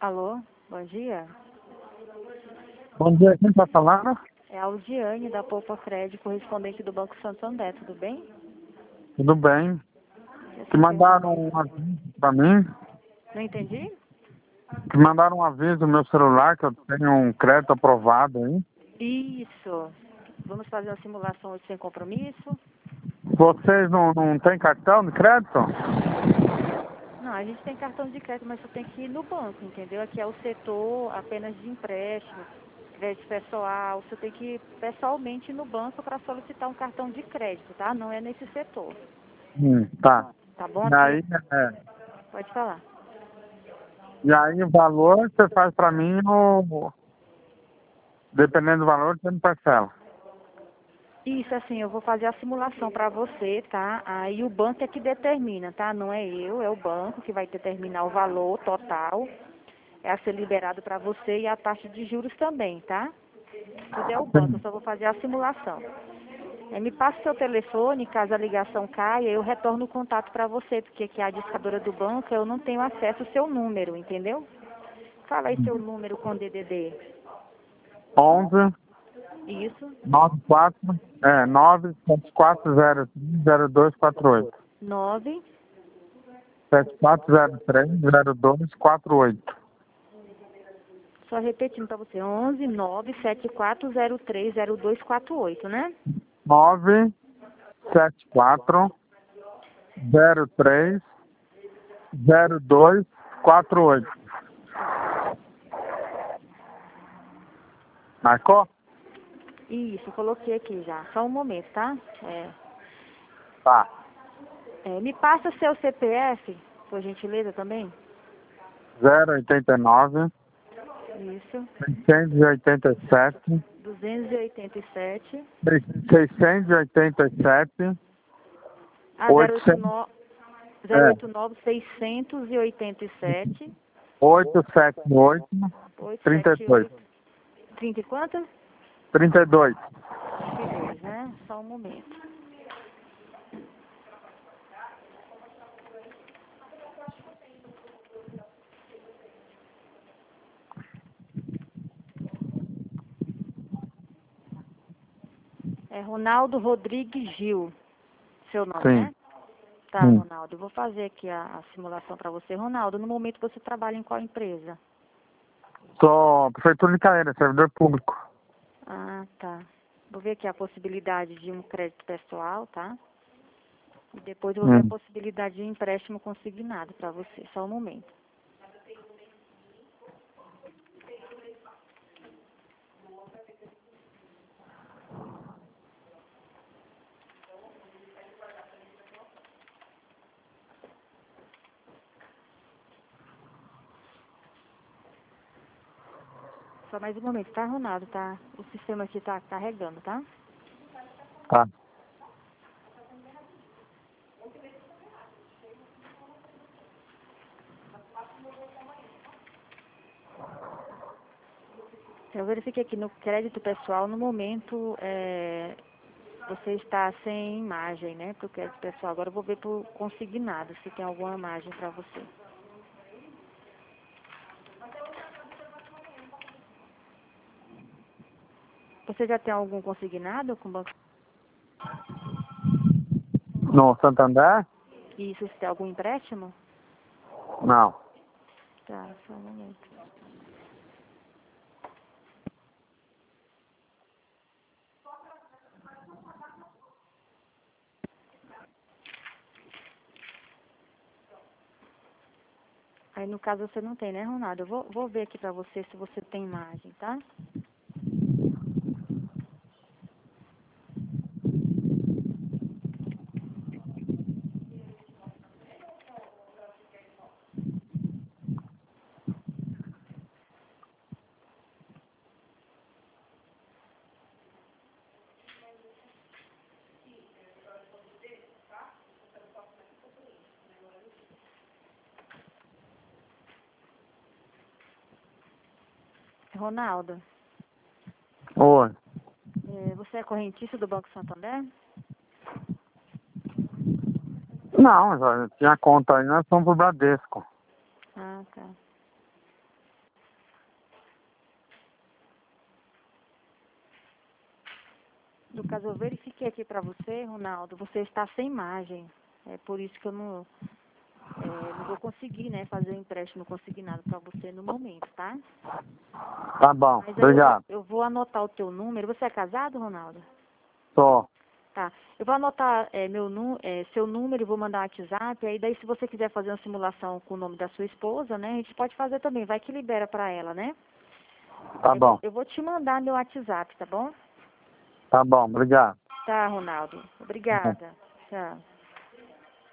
Alô, bom dia. Bom dia, quem está falando? É a Aldiane da Poupa Cred, correspondente do Banco Santander, tudo bem? Tudo bem. Que mandaram um aviso para mim, Não entendi? que mandaram um aviso no meu celular que eu tenho um crédito aprovado aí. Isso. Vamos fazer uma simulação hoje sem compromisso? Vocês não têm cartão de crédito? Não, a gente tem cartão de crédito, mas você tem que ir no banco, entendeu? Aqui é o setor apenas de empréstimo, crédito pessoal. Você tem que ir pessoalmente no banco para solicitar um cartão de crédito, tá? Não é nesse setor. Tá. Tá bom? E aí, Pode falar. o valor você faz para mim, dependendo do valor, você me parcela. Isso, assim, eu vou fazer a simulação para você, tá? Aí o banco é que determina, tá? Não é eu, é o banco que vai determinar o valor total, é a ser liberado para você e a taxa de juros também, tá? Tudo é o banco, eu só vou fazer a simulação. Me passa seu telefone, caso a ligação caia, eu retorno o contato para você, porque aqui é a discadora do banco, eu não tenho acesso ao seu número, entendeu? Fala aí seu número com DDD. 11 Isso, 94 974030248. 9. 74030248. Só repetindo para você, 11 97403 0248, né? 974030248. Marcou? Isso, coloquei aqui já. Só um momento, tá? Tá. Me passa seu CPF, por gentileza, também? 089 Isso. 687 287. 687 800 089 687 878 32. 878. 30 e quanto? 32. 22, né? Só um momento. É Ronaldo Rodrigues Gil, seu nome, Sim. né? Tá, Ronaldo. Eu vou fazer aqui a simulação para você. Ronaldo, no momento você trabalha em qual empresa? Sou prefeitura de Caeira, servidor público. Ah, tá. Vou ver aqui a possibilidade de um crédito pessoal, tá? E depois eu vou ver a possibilidade de um empréstimo consignado para você. Só um momento. Só mais um momento, tá, Ronaldo? Tá? O sistema aqui tá carregando, tá? Tá. Eu verifiquei aqui no crédito pessoal, no momento, você está sem imagem, né? Para o crédito pessoal. Agora eu vou ver por consignado, se tem alguma imagem para você. Você já tem algum consignado com o banco? No Santander? Isso, se tem algum empréstimo? Não. Tá, só um momento. Aí, no caso, você não tem, né, Ronaldo? Eu vou ver aqui pra você se você tem imagem, tá? Ronaldo, Oi. você é correntista do Banco Santander? Não, já tinha conta aí, nós fomos pro Bradesco. Ah, tá. No caso, eu verifiquei aqui para você, Ronaldo, você está sem margem. É por isso que eu não vou conseguir, né, fazer o empréstimo consignado para você no momento, tá? Tá bom, Mas aí obrigado. eu vou anotar o teu número. Você é casado, Ronaldo? Tô. Tá. Eu vou anotar seu número e vou mandar um WhatsApp. Aí daí, se você quiser fazer uma simulação com o nome da sua esposa, né, a gente pode fazer também. Vai que libera para ela, né? Tá bom. Eu vou te mandar meu WhatsApp, tá bom? Tá bom, obrigado. Tá, Ronaldo. Obrigada. Tchau.